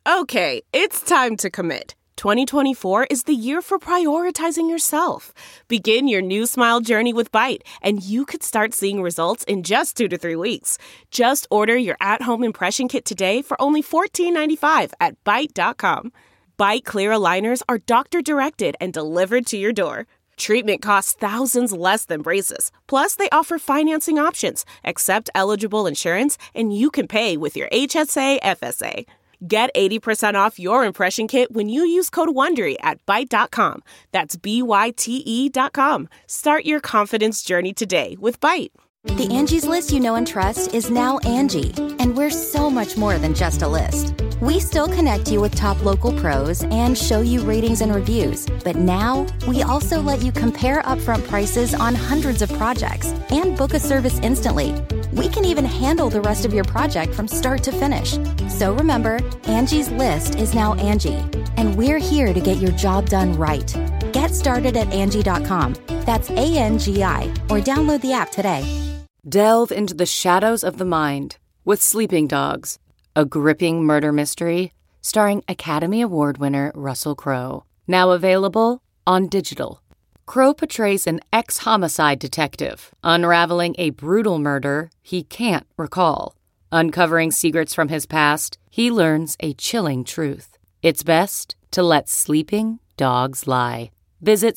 Okay, it's time to commit. 2024 is the year for prioritizing yourself. Begin your new smile journey with Byte, and you could start seeing results in just 2 to 3 weeks. Just order your at-home impression kit today for only $14.95 at Byte.com. Byte Clear aligners are doctor-directed and delivered to your door. Treatment costs thousands less than braces. Plus, they offer financing options, accept eligible insurance, and you can pay with your HSA, FSA. Get 80% off your impression kit when you use code WONDERY at Byte.com. That's BYTE.com. Start your confidence journey today with Byte. The Angie's List you know and trust is now Angie, and we're so much more than just a list. We still connect you with top local pros and show you ratings and reviews, but now we also let you compare upfront prices on hundreds of projects and book a service instantly. We can even handle the rest of your project from start to finish. So remember, Angie's List is now Angie, and we're here to get your job done right. Get started at Angie.com. That's ANGI, or download the app today. Delve into the shadows of the mind with Sleeping Dogs, a gripping murder mystery starring Academy Award winner Russell Crowe. Now available on digital. Crowe portrays an ex-homicide detective unraveling a brutal murder he can't recall. Uncovering secrets from his past, he learns a chilling truth. It's best to let sleeping dogs lie. Visit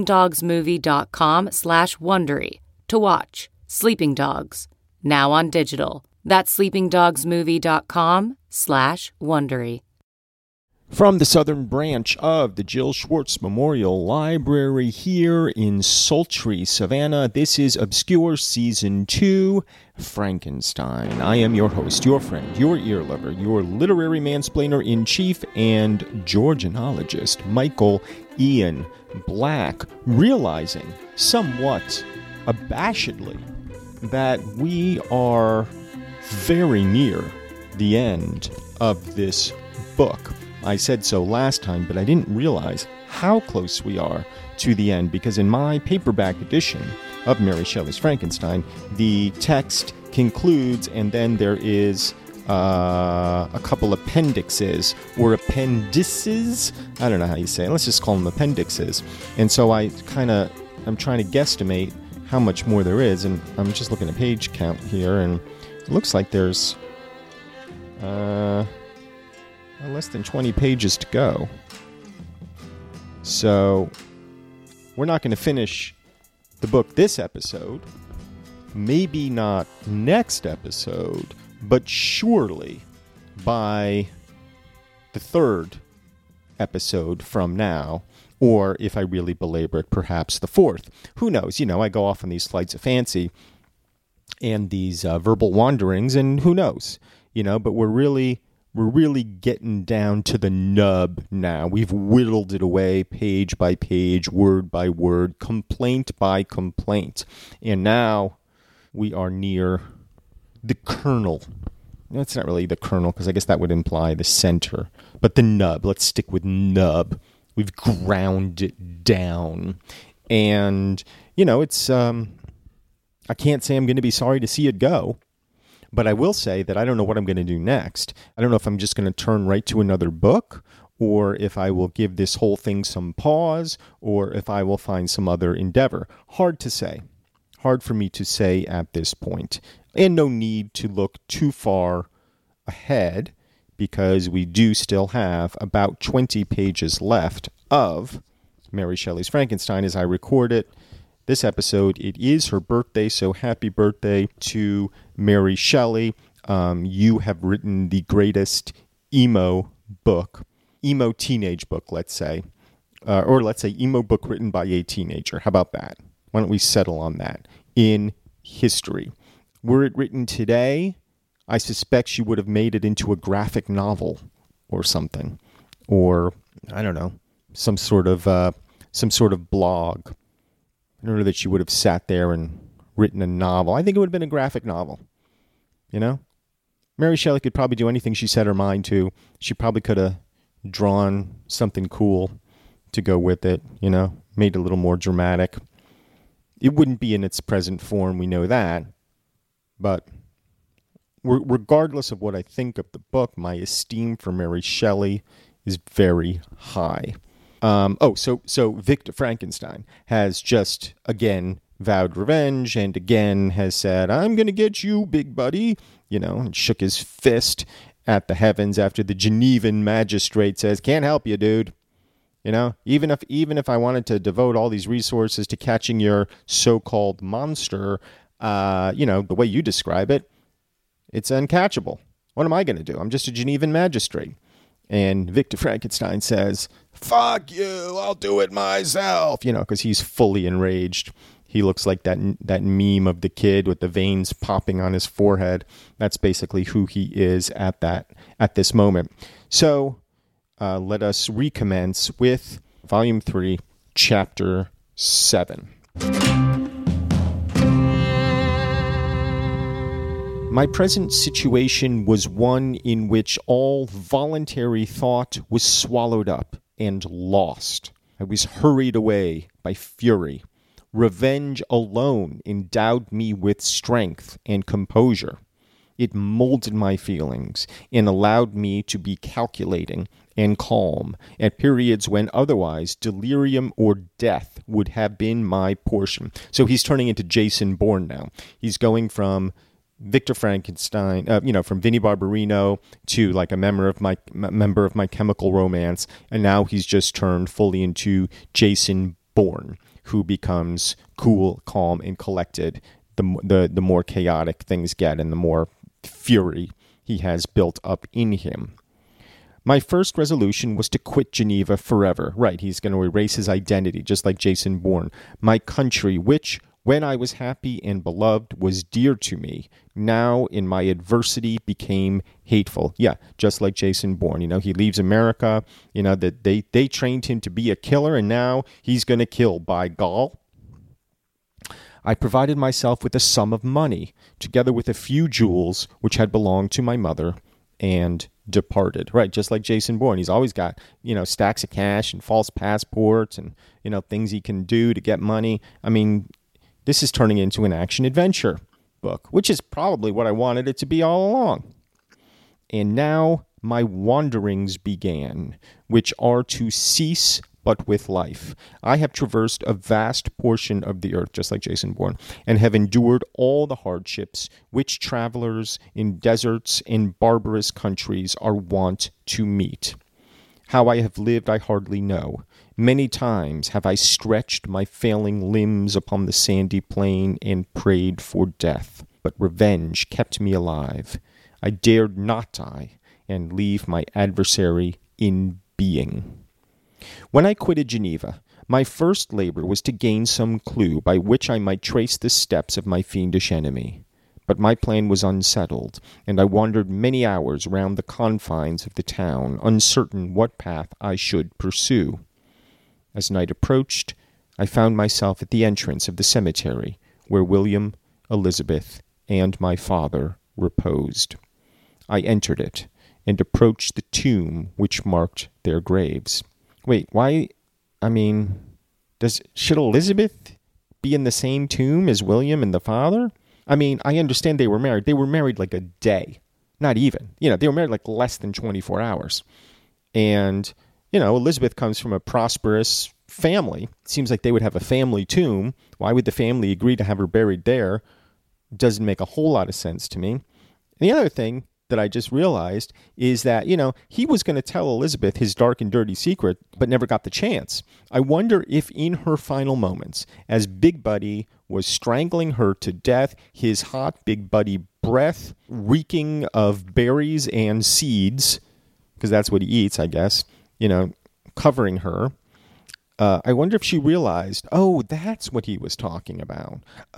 sleepingdogsmovie.com/Wondery to watch Sleeping Dogs, now on digital. That's sleepingdogsmovie.com/Wondery. From the southern branch of the Jill Schwartz Memorial Library here in sultry Savannah, this is Obscure Season 2, Frankenstein. I am your host, your friend, your ear lover, your literary mansplainer-in-chief, and Georgianologist, Michael Ian Black, realizing somewhat abashedly that we are very near the end of this book. I said so last time, but I didn't realize how close we are to the end, because in my paperback edition of Mary Shelley's Frankenstein, the text concludes, and then there is a couple appendixes, or appendices, I don't know how you say it, let's just call them appendixes. And so I'm trying to guesstimate how much more there is, and I'm just looking at page count here, and it looks like there's less than 20 pages to go. So we're not going to finish the book this episode, maybe not next episode, but surely by the third episode from now, or if I really belabor it, perhaps the fourth. Who knows? You know, I go off on these flights of fancy and these verbal wanderings, and who knows? You know, but we're really getting down to the nub now. We've whittled it away page by page, word by word, complaint by complaint. And now we are near the kernel. That's not really the kernel, because I guess that would imply the center. But the nub. Let's stick with nub. We've ground it down. And, you know, it's... I can't say I'm going to be sorry to see it go. But I will say that I don't know what I'm going to do next. I don't know if I'm just going to turn right to another book, or if I will give this whole thing some pause, or if I will find some other endeavor. Hard to say. Hard for me to say at this point. And no need to look too far ahead, because we do still have about 20 pages left of Mary Shelley's Frankenstein as I record it. This episode, it is her birthday, so happy birthday to Mary Shelley. You have written the greatest emo teenage book, let's say. Or let's say emo book written by a teenager. How about that? Why don't we settle on that? In history. Were it written today, I suspect she would have made it into a graphic novel or something. Or, I don't know, some sort of blog. I don't know that she would have sat there and written a novel. I think it would have been a graphic novel. You know? Mary Shelley could probably do anything she set her mind to. She probably could have drawn something cool to go with it, you know? Made it a little more dramatic. It wouldn't be in its present form, we know that. But regardless of what I think of the book, my esteem for Mary Shelley is very high. So Victor Frankenstein has just, again, vowed revenge and again has said, I'm going to get you, big buddy, and shook his fist at the heavens after the Genevan magistrate says, can't help you, dude. Even if I wanted to devote all these resources to catching your so-called monster, the way you describe it, it's uncatchable. What am I going to do? I'm just a Genevan magistrate. And Victor Frankenstein says, fuck you, I'll do it myself, because he's fully enraged. He looks like that meme of the kid with the veins popping on his forehead. That's basically who he is at this moment. So let us recommence with Volume 3, Chapter 7. My present situation was one in which all voluntary thought was swallowed up and lost. I was hurried away by fury. Revenge alone endowed me with strength and composure. It molded my feelings and allowed me to be calculating and calm at periods when otherwise delirium or death would have been my portion. So he's turning into Jason Bourne now. He's going from Victor Frankenstein, from Vinnie Barbarino to like a member of My Chemical Romance, and now he's just turned fully into Jason Bourne, who becomes cool, calm, and collected the more chaotic things get and the more fury he has built up in him. My first resolution was to quit Geneva forever. Right, he's going to erase his identity, just like Jason Bourne. My country, which, when I was happy and beloved, was dear to me, now in my adversity became hateful. Yeah, just like Jason Bourne. He leaves America, that they trained him to be a killer, and now he's going to kill, by gall. I provided myself with a sum of money, together with a few jewels which had belonged to my mother, and departed. Right, just like Jason Bourne. He's always got, stacks of cash and false passports and, things he can do to get money. I mean, this is turning into an action-adventure book, which is probably what I wanted it to be all along. And now my wanderings began, which are to cease but with life. I have traversed a vast portion of the earth, just like Jason Bourne, and have endured all the hardships which travelers in deserts and barbarous countries are wont to meet. How I have lived I hardly know. Many times have I stretched my failing limbs upon the sandy plain and prayed for death. But revenge kept me alive. I dared not die and leave my adversary in being. When I quitted Geneva, my first labor was to gain some clue by which I might trace the steps of my fiendish enemy. But my plan was unsettled, and I wandered many hours round the confines of the town, uncertain what path I should pursue. As night approached, I found myself at the entrance of the cemetery, where William, Elizabeth, and my father reposed. I entered it, and approached the tomb which marked their graves. Wait, why? Should Elizabeth be in the same tomb as William and the father? I understand they were married. They were married like a day. Not even. They were married like less than 24 hours. And, Elizabeth comes from a prosperous family. It seems like they would have a family tomb. Why would the family agree to have her buried there? Doesn't make a whole lot of sense to me. And the other thing that I just realized is that, he was going to tell Elizabeth his dark and dirty secret, but never got the chance. I wonder if in her final moments, as Big Buddy was strangling her to death, his hot Big Buddy breath reeking of berries and seeds, because that's what he eats, I guess, covering her. I wonder if she realized, that's what he was talking about.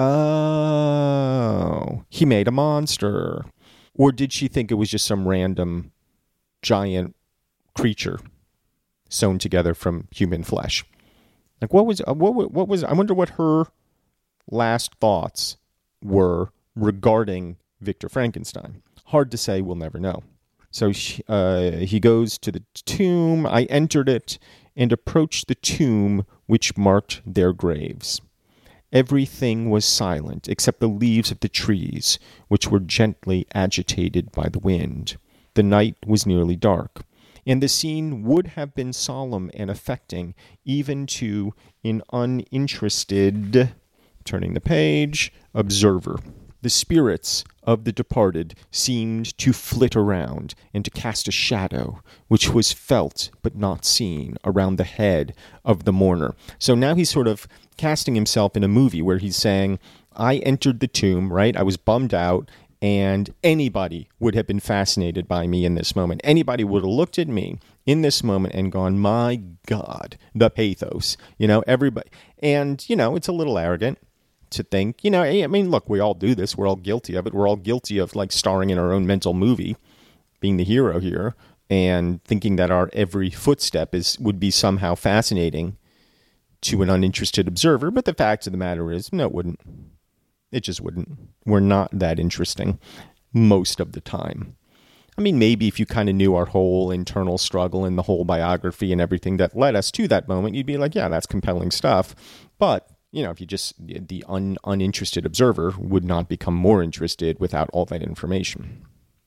Oh, he made a monster. Or did she think it was just some random giant creature sewn together from human flesh? Like, what was, I wonder what her last thoughts were regarding Victor Frankenstein. Hard to say, we'll never know. So he goes to the tomb. I entered it and approached the tomb which marked their graves. Everything was silent except the leaves of the trees, which were gently agitated by the wind. The night was nearly dark, and the scene would have been solemn and affecting even to an uninterested, turning the page, observer. The spirits of the departed seemed to flit around and to cast a shadow, which was felt but not seen, around the head of the mourner. So now he's sort of casting himself in a movie where he's saying, I entered the tomb, right? I was bummed out, and anybody would have been fascinated by me in this moment. Anybody would have looked at me in this moment and gone, my God, the pathos. Everybody. And, it's a little arrogant to think, I mean, look, we all do this. We're all guilty of it. We're all guilty of starring in our own mental movie, being the hero here, and thinking that our every footstep would be somehow fascinating to an uninterested observer. But the fact of the matter is, no, it wouldn't. It just wouldn't. We're not that interesting most of the time. I mean, maybe if you kind of knew our whole internal struggle and the whole biography and everything that led us to that moment, you'd be like, yeah, that's compelling stuff. But if you just, the uninterested observer would not become more interested without all that information.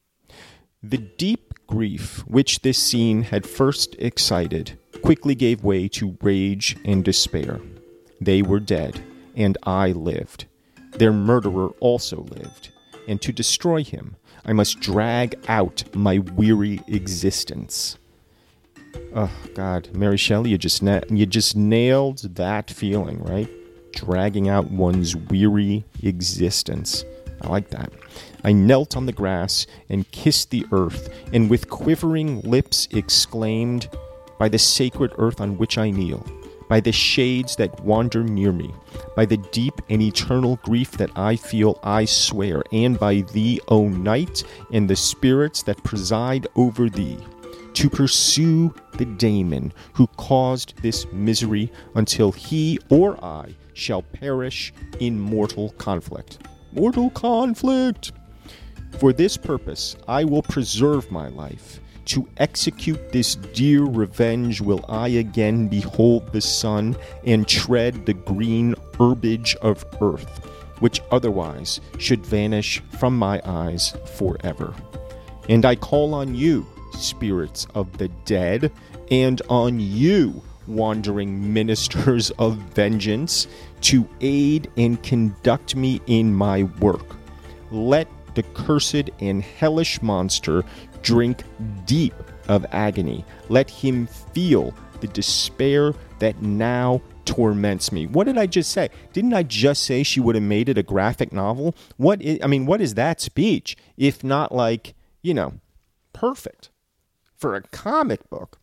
The deep grief which this scene had first excited quickly gave way to rage and despair. They were dead, and I lived. Their murderer also lived, and to destroy him, I must drag out my weary existence. Oh, God, Mary Shelley, you just nailed that feeling, right? Dragging out one's weary existence. I like that. I knelt on the grass and kissed the earth, and with quivering lips exclaimed, by the sacred earth on which I kneel, by the shades that wander near me, by the deep and eternal grief that I feel, I swear, and by thee, O night, and the spirits that preside over thee, to pursue the daemon who caused this misery until he or I shall perish in mortal conflict. Mortal conflict! For this purpose I will preserve my life. To execute this dear revenge will I again behold the sun and tread the green herbage of earth, which otherwise should vanish from my eyes forever. And I call on you, spirits of the dead, and on you, wandering ministers of vengeance, to aid and conduct me in my work. Let the cursed and hellish monster drink deep of agony. Let him feel the despair that now torments me. What did I just say? Didn't I just say she would have made it a graphic novel? What is that speech? If not perfect for a comic book.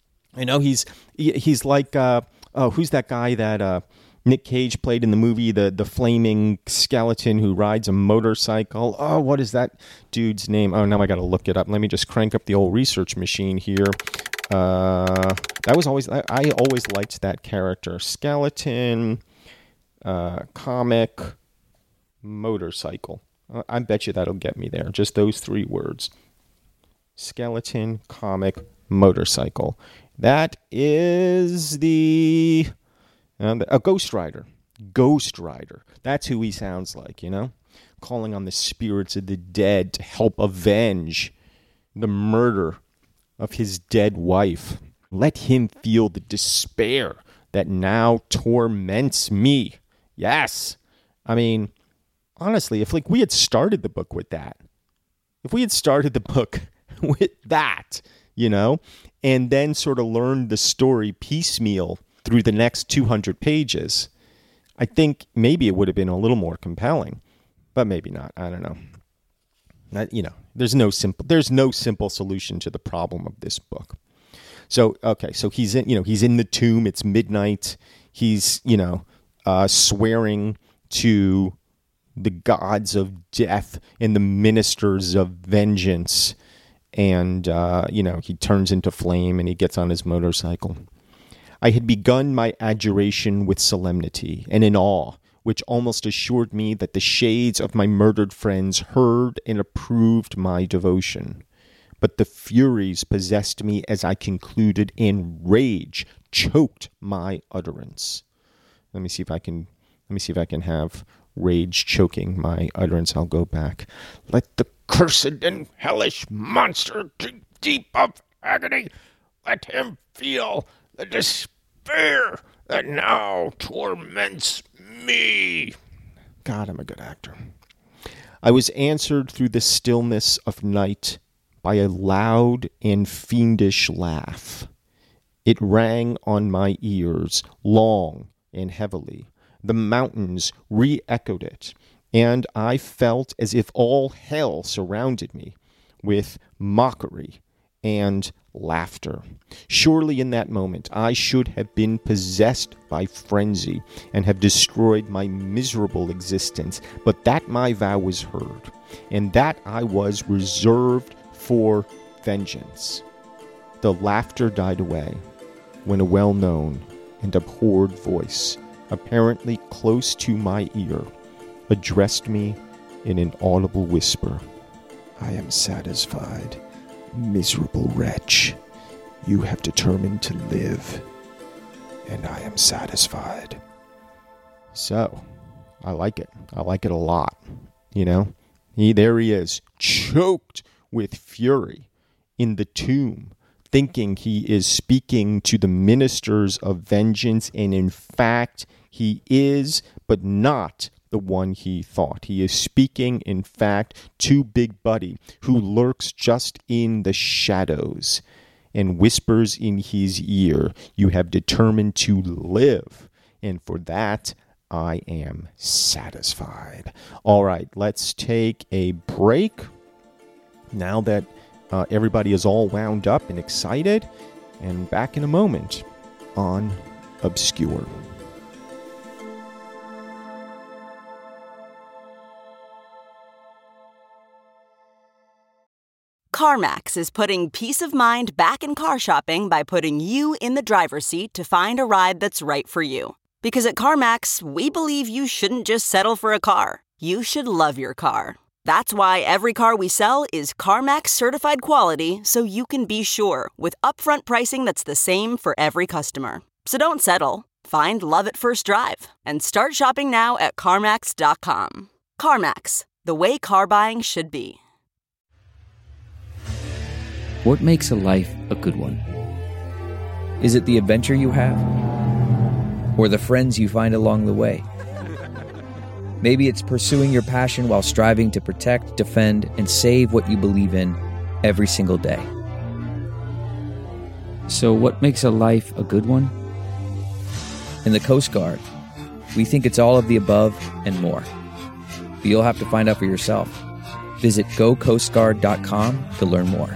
He's like, who's that guy that Nick Cage played in the movie, the flaming skeleton who rides a motorcycle? Oh, what is that dude's name? Oh, now I got to look it up. Let me just crank up the old research machine here. I always liked that character. Skeleton, comic, motorcycle. I bet you that'll get me there. Just those three words. Skeleton, comic, motorcycle. That is a Ghost Rider. Ghost Rider. That's who he sounds like, calling on the spirits of the dead to help avenge the murder of his dead wife. Let him feel the despair that now torments me. Yes. I mean, honestly, if we had started the book with that, and then sort of learned the story piecemeal through the next 200 pages, I think maybe it would have been a little more compelling, but maybe not. I don't know. There's no simple solution to the problem of this book. So, okay, so he's in the tomb. It's midnight. He's, swearing to the gods of death and the ministers of vengeance. And, he turns into flame and he gets on his motorcycle. I had begun my adjuration with solemnity and in awe, which almost assured me that the shades of my murdered friends heard and approved my devotion. But the furies possessed me as I concluded, and rage choked my utterance. Let me Let me see if I can have rage choking my utterance. I'll go back. Let the cursed and hellish monster deep of agony, let him feel the despair that now torments me. God, I'm a good actor. I was answered through the stillness of night by a loud and fiendish laugh. It rang on my ears, long and heavily. The mountains re-echoed it, and I felt as if all hell surrounded me with mockery and laughter. Surely in that moment I should have been possessed by frenzy and have destroyed my miserable existence, but that my vow was heard, and that I was reserved for vengeance. The laughter died away when a well-known and abhorred voice, apparently close to my ear, addressed me in an audible whisper. I am satisfied, miserable wretch. You have determined to live, and I am satisfied. So, I like it. I like it a lot. You know, there he is, choked with fury in the tomb, thinking he is speaking to the ministers of vengeance, and in fact, he is, but not the one he thought. He is speaking, in fact, to Big Buddy, who lurks just in the shadows and whispers in his ear, you have determined to live, and for that, I am satisfied. All right, let's take a break. Now that everybody is all wound up and excited, and back in a moment on Obscure. CarMax is putting peace of mind back in car shopping by putting you in the driver's seat to find a ride that's right for you. Because at CarMax, we believe you shouldn't just settle for a car. You should love your car. That's why every car we sell is CarMax certified quality, so you can be sure with upfront pricing that's the same for every customer. So don't settle. Find love at first drive and start shopping now at CarMax.com. CarMax, the way car buying should be. What makes a life a good one? Is it the adventure you have? Or the friends you find along the way? Maybe it's pursuing your passion while striving to protect, defend, and save what you believe in every single day. So what makes a life a good one? In the Coast Guard, we think it's all of the above and more. But you'll have to find out for yourself. Visit gocoastguard.com to learn more.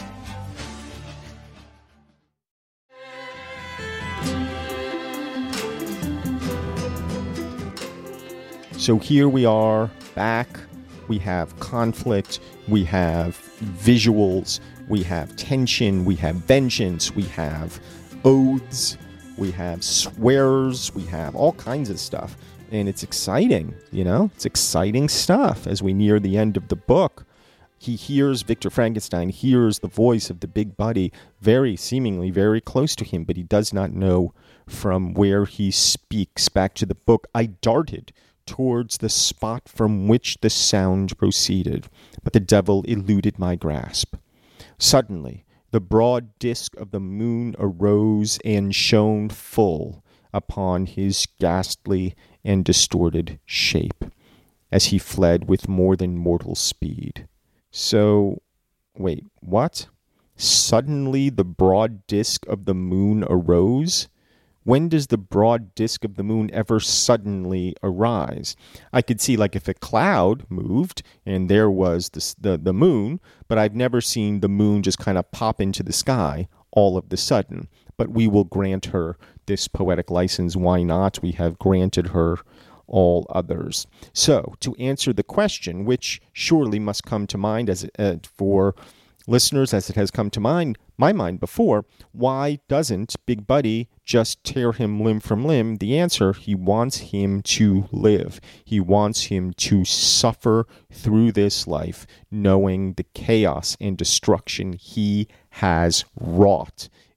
So here we are back. We have conflict, we have visuals, we have tension, we have vengeance, we have oaths, we have swears, we have all kinds of stuff. And it's exciting, you know? It's exciting stuff as we near the end of the book. He hears, Victor Frankenstein hears the voice of the Big Buddy seemingly very close to him, but he does not know from where he speaks. Back to the book, I darted towards the spot from which the sound proceeded, but the devil eluded my grasp. Suddenly, the broad disk of the moon arose and shone full upon his ghastly and distorted shape, as he fled with more than mortal speed. So, wait, what? Suddenly the broad disk of the moon arose? When does the broad disk of the moon ever suddenly arise? I could see, like, if a cloud moved and there was the moon, but I've never seen the moon just kind of pop into the sky all of the sudden. But we will grant her this poetic license. Why not? We have granted her all others. So, to answer the question, which surely must come to mind as for listeners as it has come to my mind before, why doesn't Big Buddy just tear him limb from limb? The answer, he wants him to live. He wants him to suffer through this life, knowing the chaos and destruction he has wrought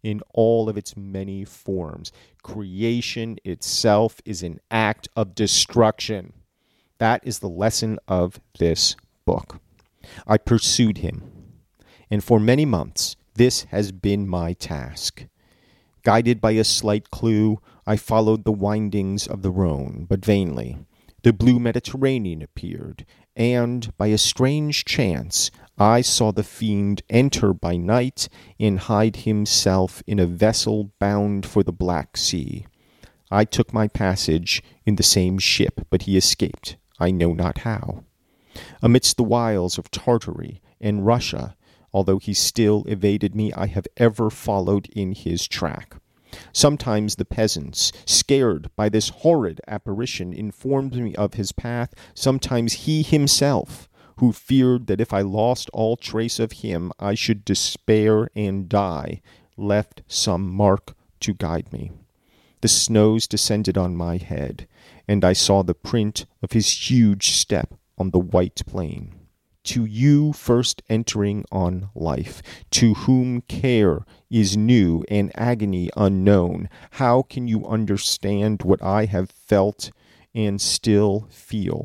in all of its many forms. Creation itself is an act of destruction. That is the lesson of this book. I pursued him, and for many months this has been my task. Guided by a slight clue, I followed the windings of the Rhone, but vainly. The blue Mediterranean appeared, and, by a strange chance, I saw the fiend enter by night and hide himself in a vessel bound for the Black Sea. I took my passage in the same ship, but he escaped, I know not how. Amidst the wiles of Tartary and Russia, although he still evaded me, I have ever followed in his track. Sometimes the peasants, scared by this horrid apparition, informed me of his path. Sometimes he himself, who feared that if I lost all trace of him, I should despair and die, left some mark to guide me. The snows descended on my head, and I saw the print of his huge step on the white plain. To you first entering on life, to whom care is new and agony unknown, how can you understand what I have felt and still feel?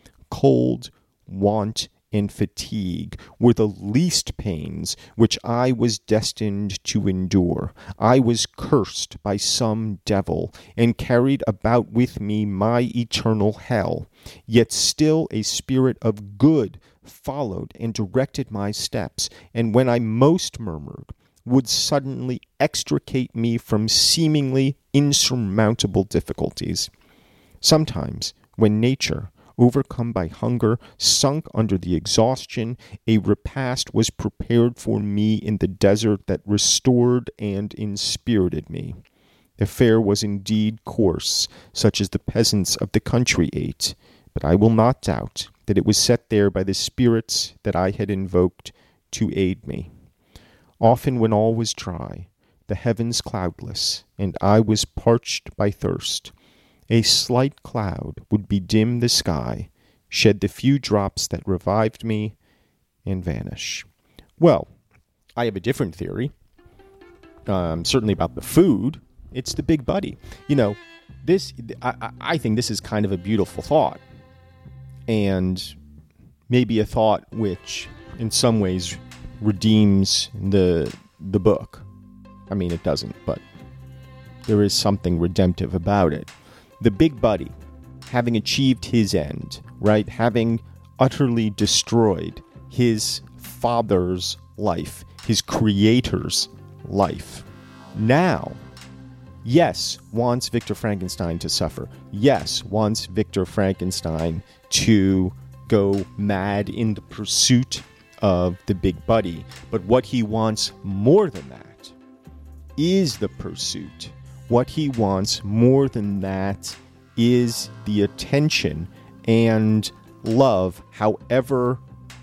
Cold, want, and fatigue were the least pains which I was destined to endure. I was cursed by some devil, and carried about with me my eternal hell. Yet still a spirit of good followed and directed my steps, and when I most murmured, would suddenly extricate me from seemingly insurmountable difficulties. Sometimes, when nature, overcome by hunger, sunk under the exhaustion, a repast was prepared for me in the desert that restored and inspirited me. The fare was indeed coarse, such as the peasants of the country ate, but I will not doubt that it was set there by the spirits that I had invoked to aid me. Often when all was dry, the heavens cloudless, and I was parched by thirst, a slight cloud would bedim the sky, shed the few drops that revived me, and vanish. Well, I have a different theory, certainly about the food. It's the Big Buddy. You know, I think this is kind of a beautiful thought, and maybe a thought which, in some ways, redeems the book. I mean, it doesn't, but there is something redemptive about it. The Big Buddy, having achieved his end, right, having utterly destroyed his father's life, his creator's life, now, yes, wants Victor Frankenstein to suffer. Yes, wants Victor Frankenstein to go mad in the pursuit of the Big Buddy. But what he wants more than that is the pursuit. What he wants more than that is the attention and love, however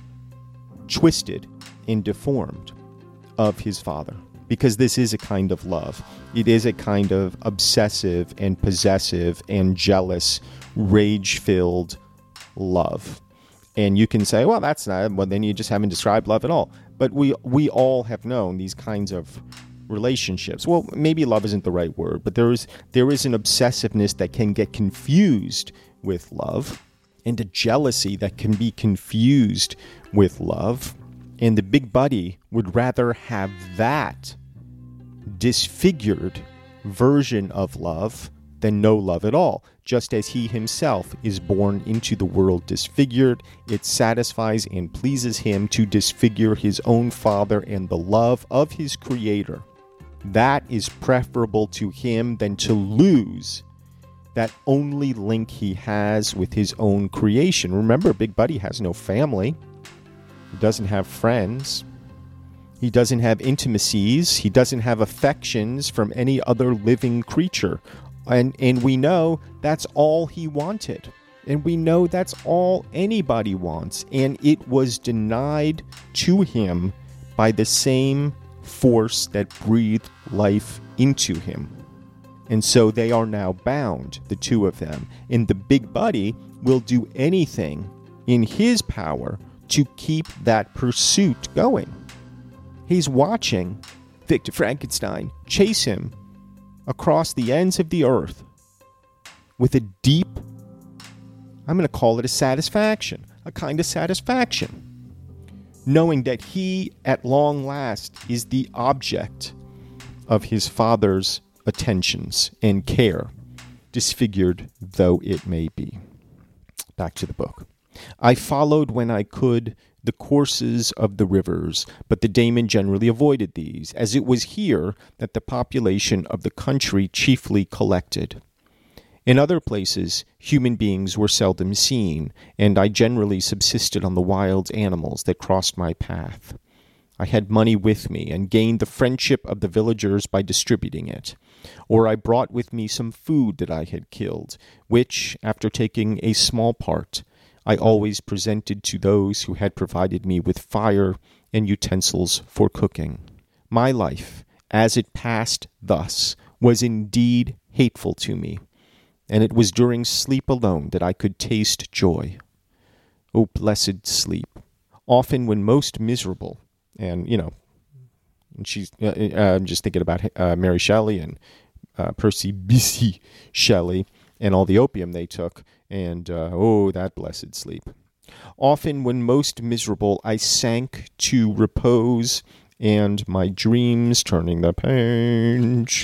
twisted and deformed, of his father. Because this is a kind of love. It is a kind of obsessive and possessive and jealous, rage-filled love. And you can say, well, that's not, well, then you just haven't described love at all. But we all have known these kinds of relationships. Well, maybe love isn't the right word, but there is an obsessiveness that can get confused with love, and a jealousy that can be confused with love. And the Big Buddy would rather have that disfigured version of love than no love at all. Just as he himself is born into the world disfigured, it satisfies and pleases him to disfigure his own father and the love of his creator. That is preferable to him than to lose that only link he has with his own creation. Remember, Big Buddy has no family. He doesn't have friends. He doesn't have intimacies. He doesn't have affections from any other living creature. And we know that's all he wanted. And we know that's all anybody wants. And it was denied to him by the same force that breathed life into him. And so they are now bound, the two of them. And the Big Buddy will do anything in his power to keep that pursuit going. He's watching Victor Frankenstein, chase him across the ends of the earth with a deep, I'm going to call it a satisfaction, a kind of satisfaction, knowing that he, at long last, is the object of his father's attentions and care, disfigured though it may be. Back to the book. I followed when I could the courses of the rivers, but the Daemon generally avoided these, as it was here that the population of the country chiefly collected. In other places, human beings were seldom seen, and I generally subsisted on the wild animals that crossed my path. I had money with me, and gained the friendship of the villagers by distributing it. Or I brought with me some food that I had killed, which, after taking a small part, I always presented to those who had provided me with fire and utensils for cooking. My life, as it passed thus, was indeed hateful to me, and it was during sleep alone that I could taste joy. O blessed sleep! Often when most miserable, and, and she's, I'm just thinking about Mary Shelley and Percy Bysshe Shelley and all the opium they took, and, that blessed sleep. Often when most miserable, I sank to repose, and my dreams, turning the page,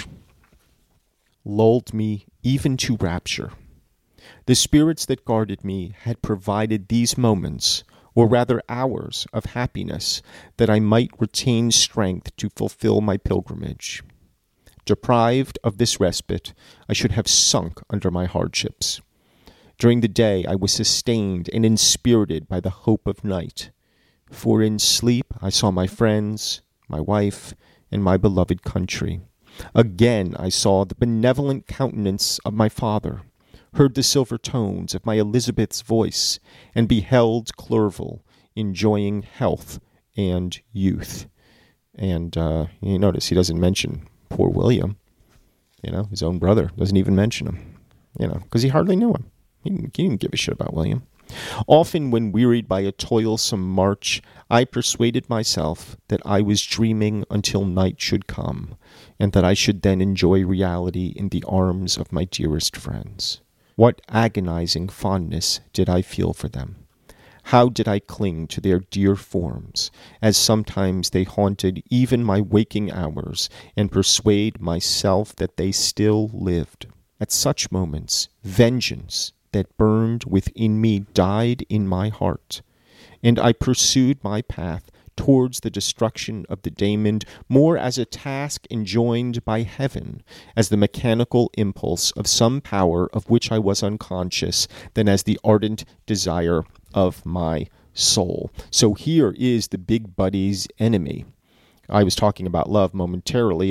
lulled me even to rapture. The spirits that guarded me had provided these moments, or rather hours, of happiness, that I might retain strength to fulfill my pilgrimage. Deprived of this respite, I should have sunk under my hardships. During the day I was sustained and inspirited by the hope of night, for in sleep I saw my friends, my wife, and my beloved country. Again I saw the benevolent countenance of my father, heard the silver tones of my Elizabeth's voice, and beheld Clerval enjoying health and youth. And you notice he doesn't mention poor William, his own brother, doesn't even mention him, because he hardly knew him. He didn't give a shit about William. Often when wearied by a toilsome march, I persuaded myself that I was dreaming until night should come, and that I should then enjoy reality in the arms of my dearest friends. What agonizing fondness did I feel for them! How did I cling to their dear forms, as sometimes they haunted even my waking hours, and persuade myself that they still lived. At such moments, vengeance that burned within me died in my heart, and I pursued my path towards the destruction of the Daemon more as a task enjoined by heaven, as the mechanical impulse of some power of which I was unconscious, than as the ardent desire of my soul. So here is the big buddy's enemy. I was talking about love moments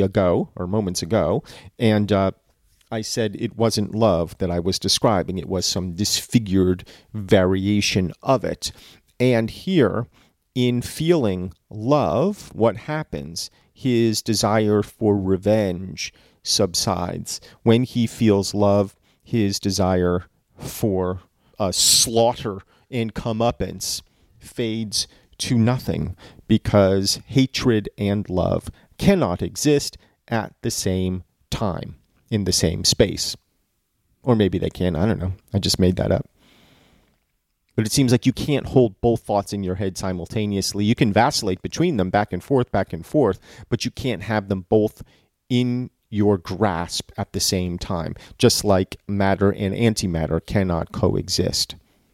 ago, and I said it wasn't love that I was describing. It was some disfigured variation of it. And here, in feeling love, what happens? His desire for revenge subsides. When he feels love, his desire for slaughter and comeuppance fades to nothing, because hatred and love cannot exist at the same time, in the same space. Or maybe they can, I don't know. I just made that up. But it seems like you can't hold both thoughts in your head simultaneously. You can vacillate between them back and forth, but you can't have them both in your grasp at the same time, just like matter and antimatter cannot coexist.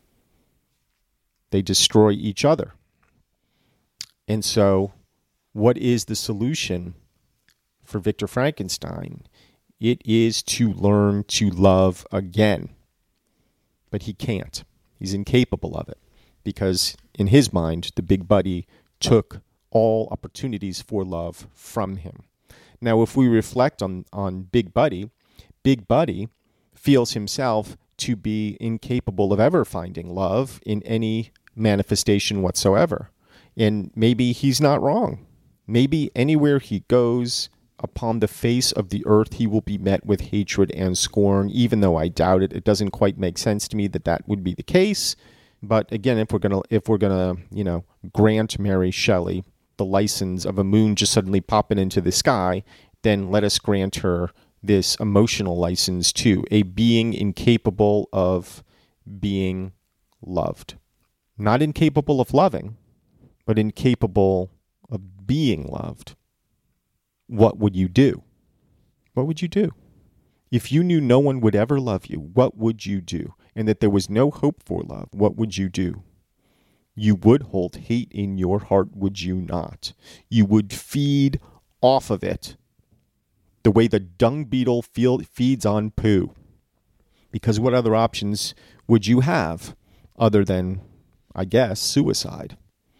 They destroy each other. And so, what is the solution for Victor Frankenstein? It is to learn to love again. But he can't. He's incapable of it, because in his mind, the big buddy took all opportunities for love from him. Now, if we reflect on Big Buddy feels himself to be incapable of ever finding love in any manifestation whatsoever. And maybe he's not wrong. Maybe anywhere he goes upon the face of the earth, he will be met with hatred and scorn, even though I doubt it. It doesn't quite make sense to me that would be the case. But again, if we're gonna grant Mary Shelley the license of a moon just suddenly popping into the sky, then let us grant her this emotional license too, a being incapable of being loved. Not incapable of loving, but incapable of being loved. What would you do? What would you do? If you knew no one would ever love you, what would you do? And that there was no hope for love, what would you do? You would hold hate in your heart, would you not? You would feed off of it the way the dung beetle feeds on poo. Because what other options would you have other than, I guess, suicide?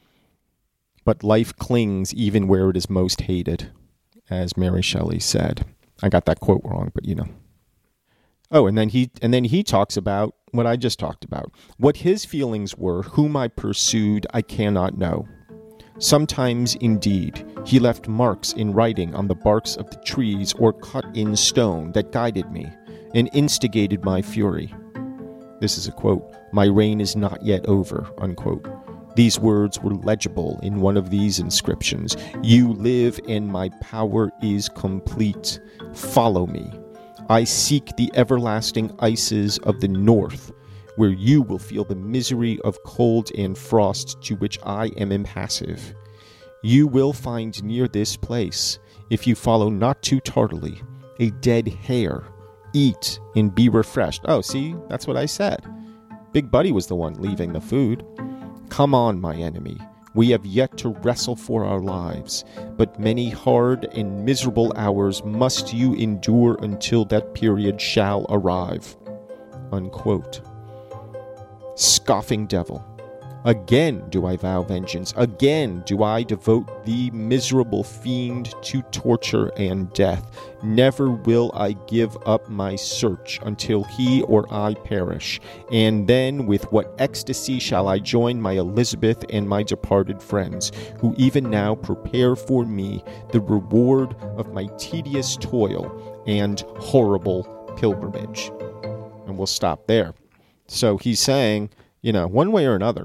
But life clings even where it is most hated, as Mary Shelley said. I got that quote wrong, but you know. Oh, and then he talks about what I just talked about. What his feelings were, whom I pursued, I cannot know. Sometimes, indeed, he left marks in writing on the barks of the trees or cut in stone that guided me and instigated my fury. This is a quote. My reign is not yet over, unquote. These words were legible in one of these inscriptions. You live and my power is complete. Follow me. I seek the everlasting ices of the north, where you will feel the misery of cold and frost to which I am impassive. You will find near this place, if you follow not too tardily, a dead hare. Eat and be refreshed. Oh, see, that's what I said. Big Buddy was the one leaving the food. Come on, my enemy. We have yet to wrestle for our lives, but many hard and miserable hours must you endure until that period shall arrive. Unquote. Scoffing devil, again do I vow vengeance, again do I devote thee, miserable fiend, to torture and death. Never will I give up my search until he or I perish, and then with what ecstasy shall I join my Elizabeth and my departed friends, who even now prepare for me the reward of my tedious toil and horrible pilgrimage. And we'll stop there. So he's saying, you know, one way or another,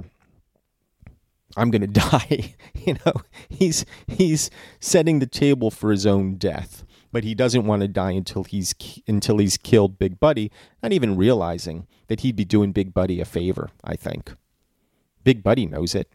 I'm going to die. He's setting the table for his own death, but he doesn't want to die until he's killed Big Buddy, not even realizing that he'd be doing Big Buddy a favor, I think. Big Buddy knows it.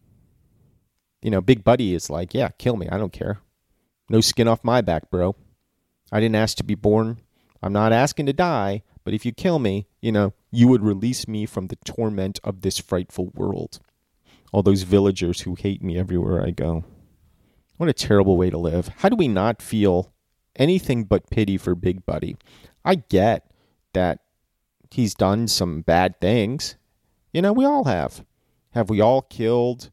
Big Buddy is like, yeah, kill me. I don't care. No skin off my back, bro. I didn't ask to be born. I'm not asking to die, but if you kill me, you would release me from the torment of this frightful world. All those villagers who hate me everywhere I go. What a terrible way to live. How do we not feel anything but pity for Big Buddy? I get that he's done some bad things. We all have. Have we all killed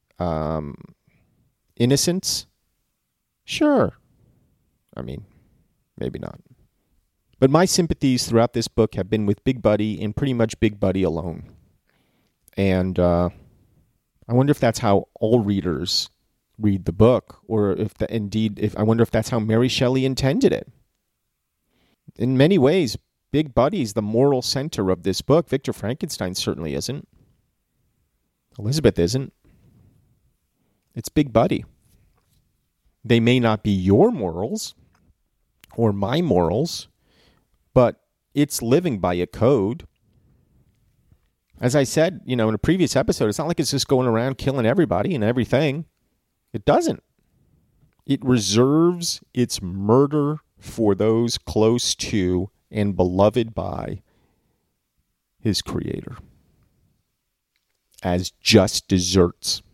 innocents? Sure. I mean, maybe not. But my sympathies throughout this book have been with Big Buddy and pretty much Big Buddy alone. And I wonder if that's how all readers read the book, or I wonder if that's how Mary Shelley intended it. In many ways, Big Buddy's the moral center of this book. Victor Frankenstein certainly isn't. Elizabeth isn't. It's Big Buddy. They may not be your morals or my morals, but it's living by a code. As I said, in a previous episode, it's not like it's just going around killing everybody and everything. It doesn't. It reserves its murder for those close to and beloved by his creator as just desserts.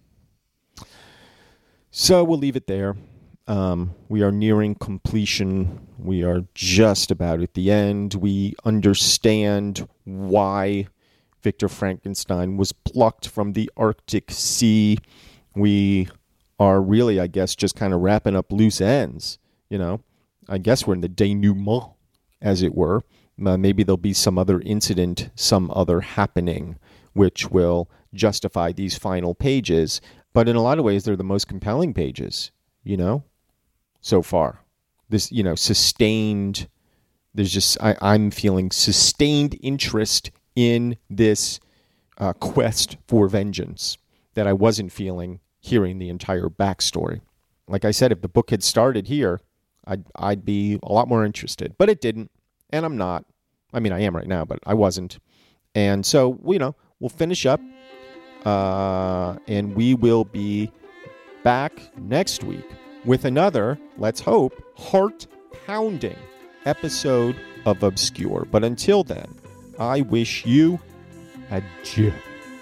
So we'll leave it there. We are nearing completion. We are just about at the end. We understand why Victor Frankenstein was plucked from the Arctic Sea. We are really, I guess, just kind of wrapping up loose ends. I guess we're in the denouement, as it were. Maybe there'll be some other incident, some other happening, which will justify these final pages. But in a lot of ways, they're the most compelling pages, so far. This, sustained, I'm feeling sustained interest in this quest for vengeance that I wasn't feeling hearing the entire backstory. Like I said, if the book had started here, I'd be a lot more interested. But it didn't, and I'm not. I mean, I am right now, but I wasn't. And so, we'll finish up, and we will be back next week with another, let's hope, heart-pounding episode of Obscure. But until then, I wish you adieu.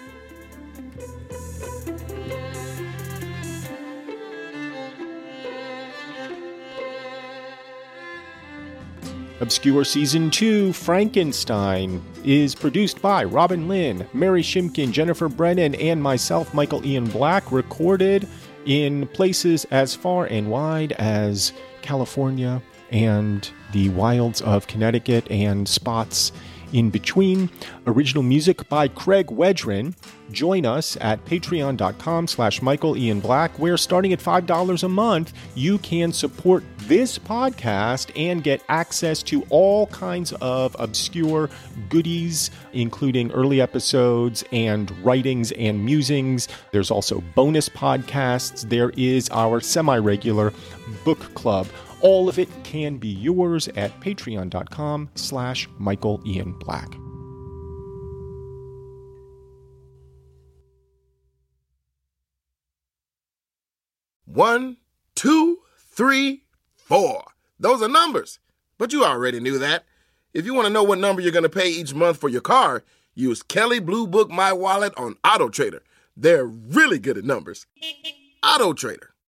Obscure Season 2, Frankenstein, is produced by Robin Lynn, Mary Shimkin, Jennifer Brennan, and myself, Michael Ian Black, recorded in places as far and wide as California and the wilds of Connecticut and spots in between. Original music by Craig Wedren. Join us at patreon.com/Michael Ian Black, where starting at $5 a month, you can support this podcast and get access to all kinds of obscure goodies, including early episodes and writings and musings. There's also bonus podcasts. There is our semi-regular book club. All of it can be yours at patreon.com/Michael Ian Black. One, 2, 3, 4. Those are numbers, but you already knew that. If you want to know what number you're going to pay each month for your car, use Kelley Blue Book My Wallet on AutoTrader. They're really good at numbers. AutoTrader.